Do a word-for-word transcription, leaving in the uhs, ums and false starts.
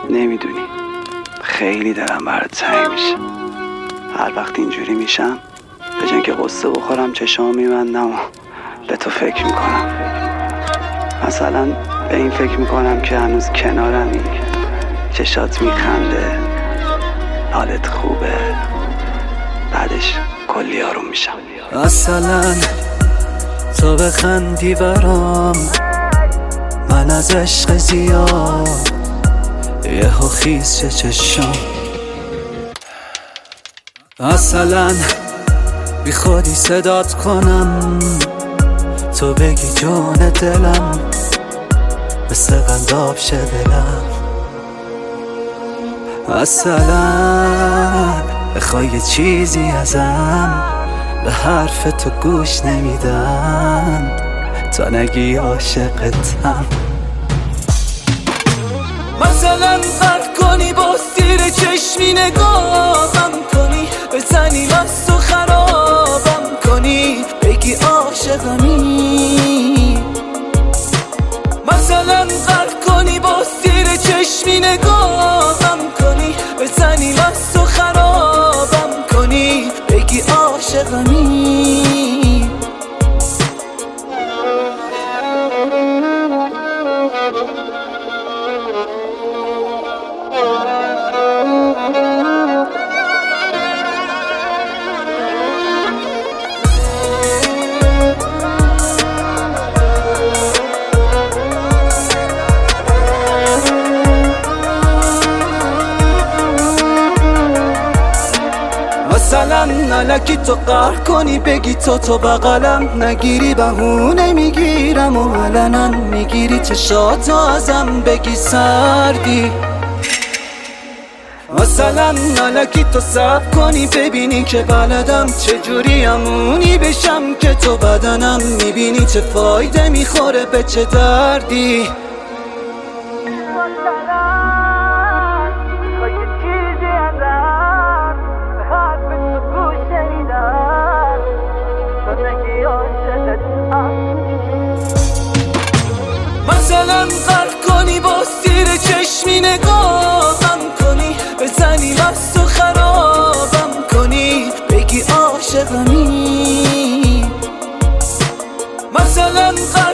نمیدونی خیلی دلم برات تنگ میشه. هر وقت اینجوری میشم به جای که قصه بخورم چشام میبندم و به تو فکر میکنم. مثلا به این فکر میکنم که هنوز کنارمی، چشات میخنده، حالت خوبه، بعدش کلی آروم میشم. مثلا تو بخندی برام، من از عشق زیاد یهو خیز چه چشم. مثلا بی خودی صدات کنم، تو بگی جون دلم، مثل قنداب شه دلم. مثلا بخوای یه چیزی ازم، به حرف تو گوش نمیدم تا نگی عاشقتم. مثلا قد کنی با سیر چشمی نگاهم کنی، بزنی مست و خرابم کنی، بگی عاشقمی. مثلا قد کنی با سیر چشمی نگاهم کنی، بزنی مست و خرابم کنی، بگی عاشقمی. مثلا نلکی تو قهر کنی، بگی تو تو بغلم نگیری، بهونه میگیرم و علنا میگیری چشاتو ازم، بگی سردی. مثلا نلکی تو صبر کنی، ببینی که بلدم چجوری امونی بشم که تو بدنم، میبینی چه فایده میخوره به چه دردی. مثلا قرد کنی با سیر چشمی نگاهم کنی، بزنی مست و خرابم کنی، بگی عاشقمی. مثلا قرد